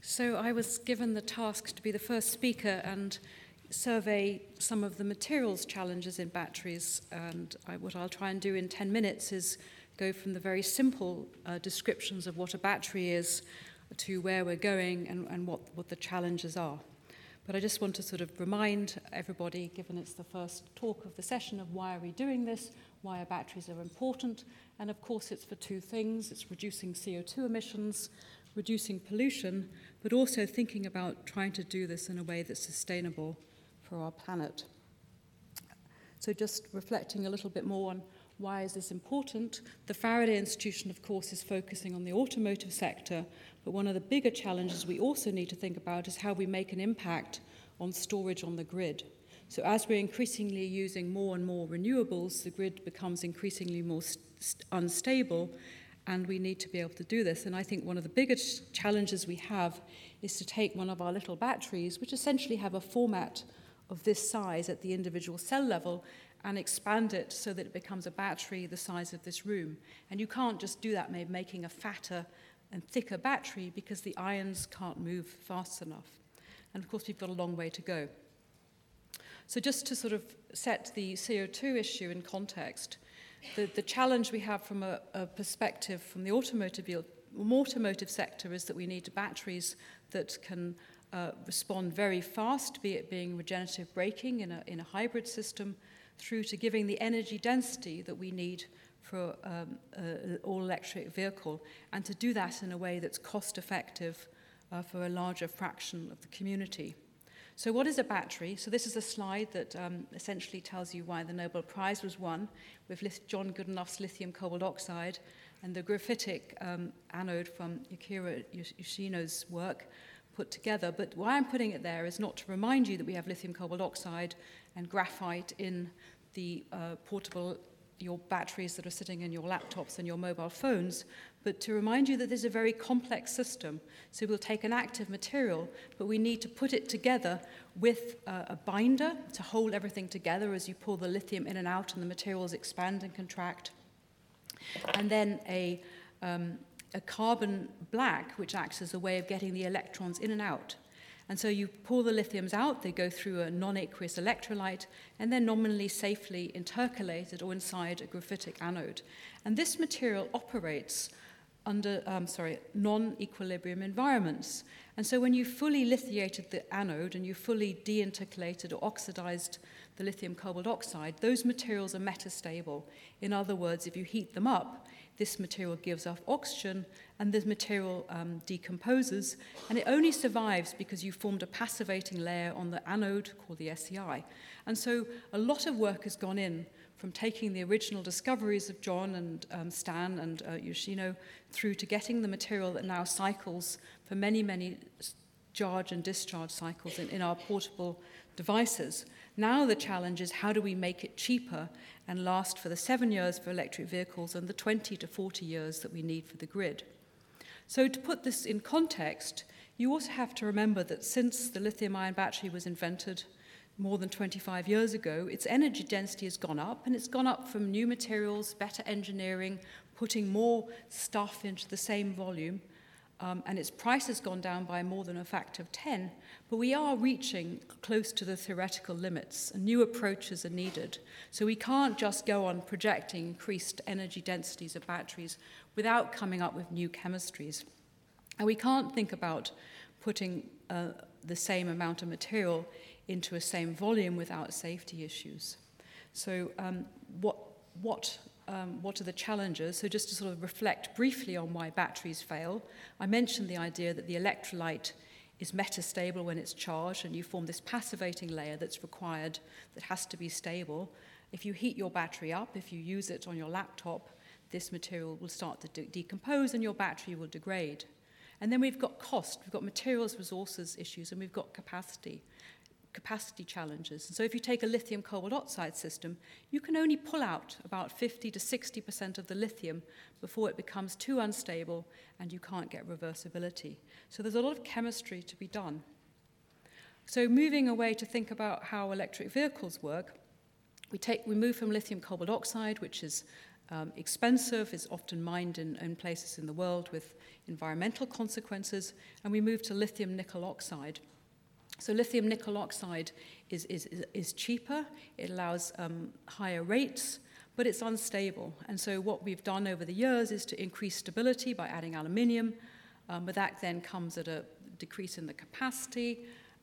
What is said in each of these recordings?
So I was given the task to be the first speaker and survey some of the materials challenges in batteries. And what I'll try and do in 10 minutes is go from the very simple descriptions of what a battery is to where we're going and what the challenges are. But I just want to sort of remind everybody, given it's the first talk of the session, of why are we doing this, why our batteries are important. And of course, it's for two things. It's reducing CO2 emissions, reducing pollution, but also thinking about trying to do this in a way that's sustainable for our planet. So just reflecting a little bit more on why is this important. The Faraday Institution, of course, is focusing on the automotive sector, but one of the bigger challenges we also need to think about is how we make an impact on storage on the grid. So as we're increasingly using more and more renewables, the grid becomes increasingly more unstable, and we need to be able to do this. And I think one of the biggest challenges we have is to take one of our little batteries, which essentially have a format of this size at the individual cell level, and expand it so that it becomes a battery the size of this room. And you can't just do that by making a fatter and thicker battery because the ions can't move fast enough. And of course, we've got a long way to go. So just to sort of set the CO2 issue in context, the challenge we have from a perspective from the automotive sector is that we need batteries that can respond very fast, be it being regenerative braking in a hybrid system, through to giving the energy density that we need for an all-electric vehicle, and to do that in a way that's cost-effective for a larger fraction of the community. So what is a battery? So this is a slide that essentially tells you why the Nobel Prize was won with John Goodenough's lithium cobalt oxide and the graphitic anode from Akira Yoshino's work put together. But why I'm putting it there is not to remind you that we have lithium cobalt oxide and graphite in the your batteries that are sitting in your laptops and your mobile phones, but to remind you that this is a very complex system. So we'll take an active material, but we need to put it together with a binder to hold everything together as you pull the lithium in and out and the materials expand and contract. And then a carbon black, which acts as a way of getting the electrons in and out. And so you pull the lithiums out, they go through a non-aqueous electrolyte, and they're nominally safely intercalated or inside a graphitic anode. And this material operates under non-equilibrium environments. And so when you fully lithiated the anode and you fully deintercalated or oxidized the lithium cobalt oxide, those materials are metastable. In other words, if you heat them up, this material gives off oxygen, and this material decomposes, and it only survives because you formed a passivating layer on the anode called the SEI. And so a lot of work has gone in from taking the original discoveries of John and Stan and Yoshino through to getting the material that now cycles for many, many charge and discharge cycles in our portable devices. Now the challenge is how do we make it cheaper and last for the 7 years for electric vehicles and the 20 to 40 years that we need for the grid. So to put this in context, you also have to remember that since the lithium-ion battery was invented more than 25 years ago, its energy density has gone up, and it's gone up from new materials, better engineering, putting more stuff into the same volume, and its price has gone down by more than a factor of 10, but we are reaching close to the theoretical limits, and new approaches are needed. So we can't just go on projecting increased energy densities of batteries without coming up with new chemistries. And we can't think about putting the same amount of material into a same volume without safety issues. So what are the challenges? So just to sort of reflect briefly on why batteries fail, I mentioned the idea that the electrolyte is metastable when it's charged, and you form this passivating layer that's required, that has to be stable. If you heat your battery up, if you use it on your laptop, this material will start to decompose and your battery will degrade. And then we've got cost, we've got materials, resources issues, and we've got capacity challenges. And so if you take a lithium cobalt oxide system, you can only pull out about 50 to 60% of the lithium before it becomes too unstable and you can't get reversibility. So there's a lot of chemistry to be done. So moving away to think about how electric vehicles work, we move from lithium cobalt oxide, which is expensive, is often mined in places in the world with environmental consequences, and we move to lithium nickel oxide. So lithium nickel oxide is cheaper, it allows higher rates, but it's unstable. And so what we've done over the years is to increase stability by adding aluminium, but that then comes at a decrease in the capacity.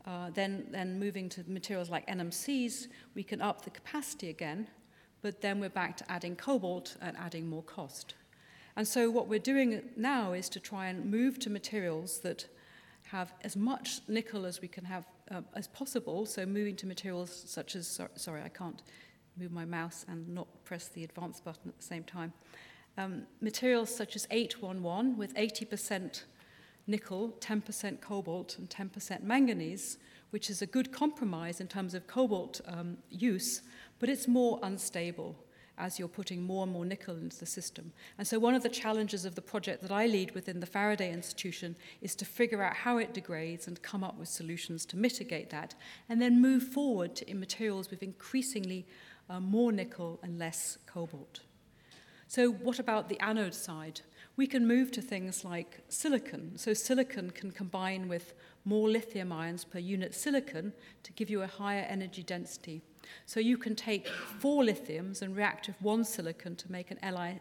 Then moving to materials like NMCs, we can up the capacity again, but then we're back to adding cobalt and adding more cost. And so what we're doing now is to try and move to materials that have as much nickel as we can have as possible, so moving to materials such as, sorry, I can't move my mouse and not press the advance button at the same time. Materials such as 811 with 80% nickel, 10% cobalt, and 10% manganese, which is a good compromise in terms of cobalt use, but it's more unstable as you're putting more and more nickel into the system. And so one of the challenges of the project that I lead within the Faraday Institution is to figure out how it degrades and come up with solutions to mitigate that, and then move forward to materials with increasingly more nickel and less cobalt. So what about the anode side? We can move to things like silicon. So silicon can combine with more lithium ions per unit silicon to give you a higher energy density. So you can take 4 lithiums and react with 1 silicon to make an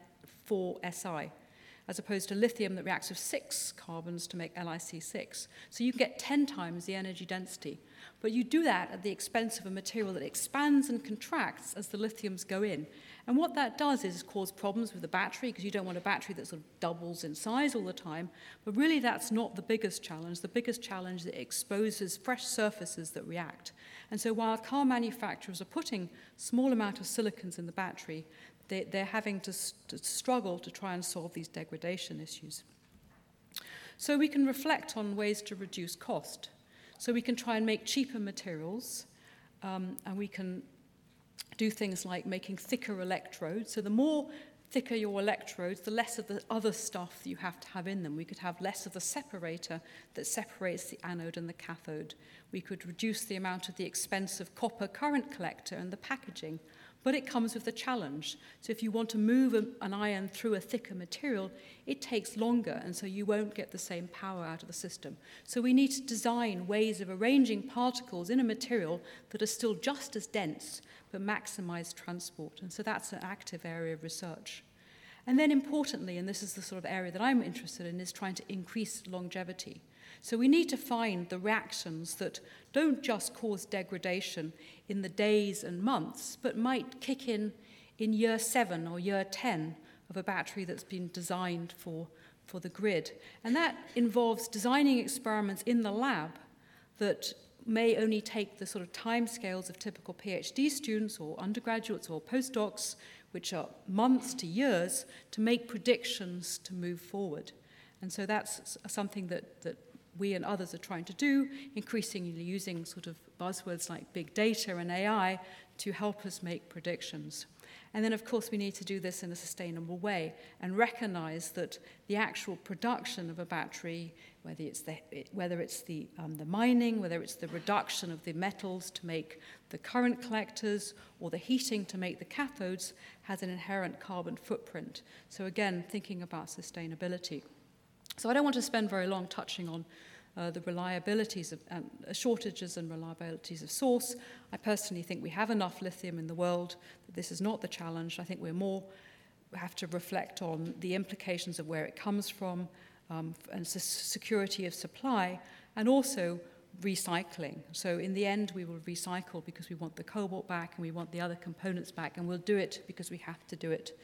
Li4Si, as opposed to lithium that reacts with 6 carbons to make LiC6. So you can get 10 times the energy density. But you do that at the expense of a material that expands and contracts as the lithiums go in. And what that does is cause problems with the battery, because you don't want a battery that sort of doubles in size all the time. But really that's not the biggest challenge. The biggest challenge is that it exposes fresh surfaces that react. And so while car manufacturers are putting small amount of silicons in the battery, they're having to struggle to try and solve these degradation issues. So we can reflect on ways to reduce cost. So we can try and make cheaper materials, and we can do things like making thicker electrodes. So the more thicker your electrodes, the less of the other stuff that you have to have in them. We could have less of the separator that separates the anode and the cathode. We could reduce the amount of the expensive copper current collector and the packaging. But it comes with a challenge. So if you want to move an ion through a thicker material, it takes longer, and so you won't get the same power out of the system. So we need to design ways of arranging particles in a material that are still just as dense, but maximize transport. And so that's an active area of research. And then importantly, and this is the sort of area that I'm interested in, is trying to increase longevity. So we need to find the reactions that don't just cause degradation in the days and months, but might kick in year 7 or year 10 of a battery that's been designed for the grid. And that involves designing experiments in the lab that may only take the sort of timescales of typical PhD students or undergraduates or postdocs, which are months to years, to make predictions to move forward. And so that's something that we and others are trying to do, increasingly using sort of buzzwords like big data and AI to help us make predictions. And then, of course, we need to do this in a sustainable way and recognize that the actual production of a battery, whether it's the mining, whether it's the reduction of the metals to make the current collectors or the heating to make the cathodes, has an inherent carbon footprint. So again, thinking about sustainability. So I don't want to spend very long touching on the reliabilities of shortages and reliabilities of source. I personally think we have enough lithium in the world, that this is not the challenge. I think we have to reflect on the implications of where it comes from and security of supply, and also recycling. So in the end, we will recycle because we want the cobalt back and we want the other components back, and we'll do it because we have to do it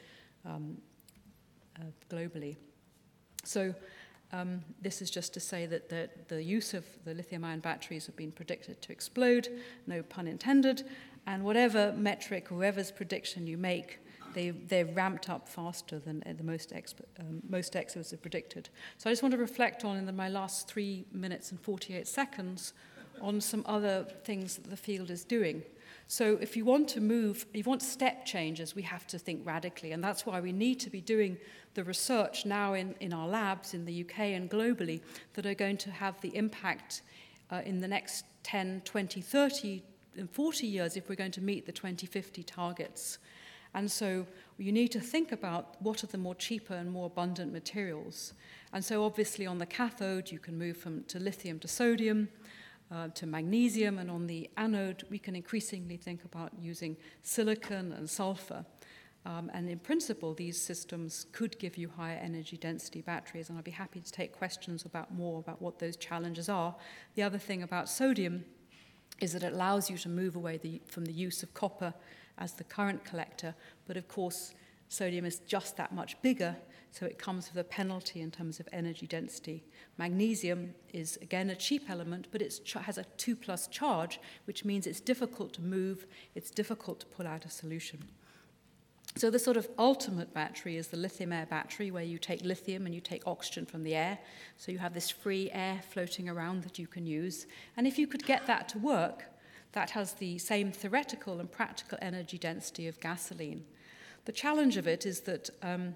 globally. So this is just to say that the use of the lithium-ion batteries have been predicted to explode, no pun intended, and whatever metric, whoever's prediction you make, they're ramped up faster than the most experts have predicted. So I just want to reflect on, in my last 3 minutes and 48 seconds, on some other things that the field is doing. So if you want step changes, we have to think radically, and that's why we need to be doing the research now in our labs in the UK and globally that are going to have the impact in the next 10, 20, 30, and 40 years if we're going to meet the 2050 targets. And so you need to think about what are the more cheaper and more abundant materials. And so obviously on the cathode, you can move to lithium to sodium, to magnesium, and on the anode, we can increasingly think about using silicon and sulfur. And in principle, these systems could give you higher energy density batteries, and I'd be happy to take questions more about what those challenges are. The other thing about sodium is that it allows you to move away from the use of copper as the current collector, but of course, sodium is just that much bigger, so it comes with a penalty in terms of energy density. Magnesium is, again, a cheap element, but it has a 2+ charge, which means it's difficult to move, it's difficult to pull out a solution. So the sort of ultimate battery is the lithium-air battery, where you take lithium and you take oxygen from the air, so you have this free air floating around that you can use. And if you could get that to work, that has the same theoretical and practical energy density of gasoline. The challenge of it is that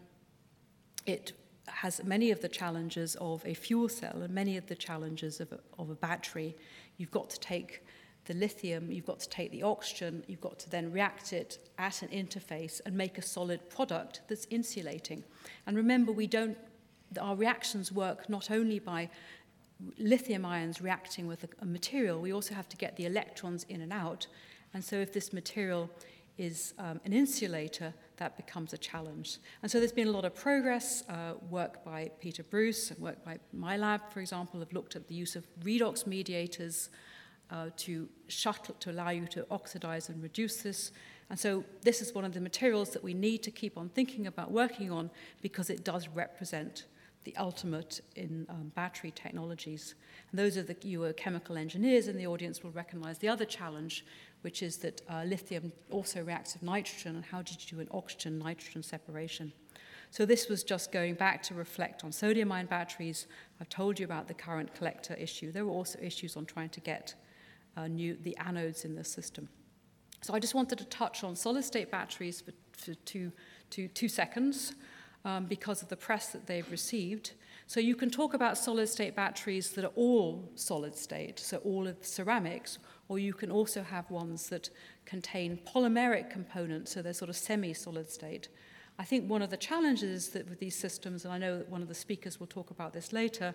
it has many of the challenges of a fuel cell and many of the challenges of a battery. You've got to take the lithium, you've got to take the oxygen, you've got to then react it at an interface and make a solid product that's insulating. And remember, our reactions work not only by lithium ions reacting with a material, we also have to get the electrons in and out. And so if this material is an insulator, that becomes a challenge. And so there's been a lot of progress, work by Peter Bruce and work by my lab, for example, have looked at the use of redox mediators to allow you to oxidize and reduce this. And so this is one of the materials that we need to keep on thinking about working on, because it does represent the ultimate in battery technologies. And those of you who are chemical engineers in the audience will recognize the other challenge, which is that lithium also reacts with nitrogen, and how did you do an oxygen-nitrogen separation? So this was just going back to reflect on sodium-ion batteries. I've told you about the current collector issue. There were also issues on trying to get the anodes in the system. So I just wanted to touch on solid-state batteries for two seconds because of the press that they've received. So you can talk about solid-state batteries that are all solid-state, so all of the ceramics, or you can also have ones that contain polymeric components, so they're sort of semi-solid state. I think one of the challenges that with these systems, and I know that one of the speakers will talk about this later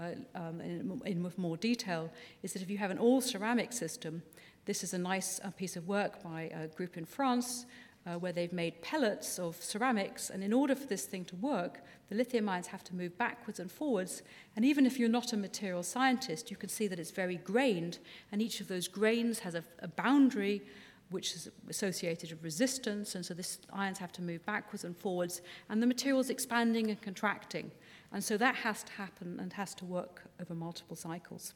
with more detail, is that if you have an all-ceramic system, this is a nice piece of work by a group in France where they've made pellets of ceramics, and in order for this thing to work, the lithium ions have to move backwards and forwards, and even if you're not a material scientist, you can see that it's very grained, and each of those grains has a boundary which is associated with resistance, and so these ions have to move backwards and forwards, and the material's expanding and contracting. And so that has to happen and has to work over multiple cycles.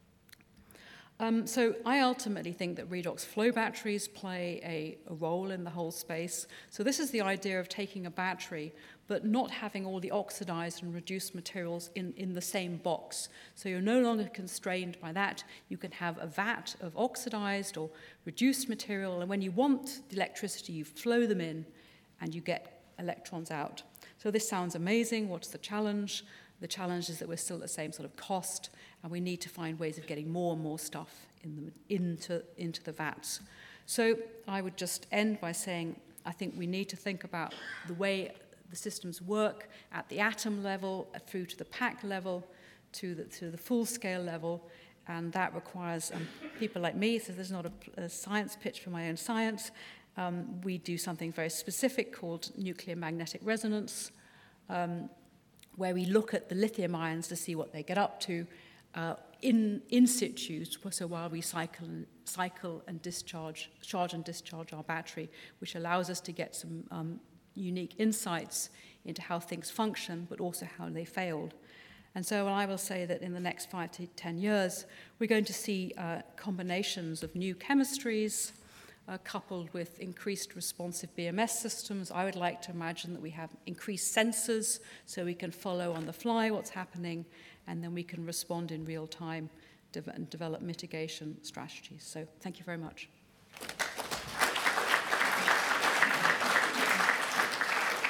So I ultimately think that redox flow batteries play a role in the whole space. So this is the idea of taking a battery, but not having all the oxidized and reduced materials in the same box. So you're no longer constrained by that. You can have a vat of oxidized or reduced material, and when you want the electricity, you flow them in, and you get electrons out. So this sounds amazing. What's the challenge? The challenge is that we're still at the same sort of cost, and we need to find ways of getting more and more stuff into the vats. So I would just end by saying I think we need to think about the way the systems work at the atom level, through to the pack level, to the full-scale level, and that requires people like me, so there's not a science pitch for my own science. We do something very specific called nuclear magnetic resonance, where we look at the lithium ions to see what they get up to in situ, so while we cycle and charge and discharge our battery, which allows us to get some unique insights into how things function, but also how they failed. And so I will say that in the next 5 to 10 years, we're going to see combinations of new chemistries, coupled with increased responsive BMS systems. I would like to imagine that we have increased sensors so we can follow on the fly what's happening, and then we can respond in real time and develop mitigation strategies. So thank you very much.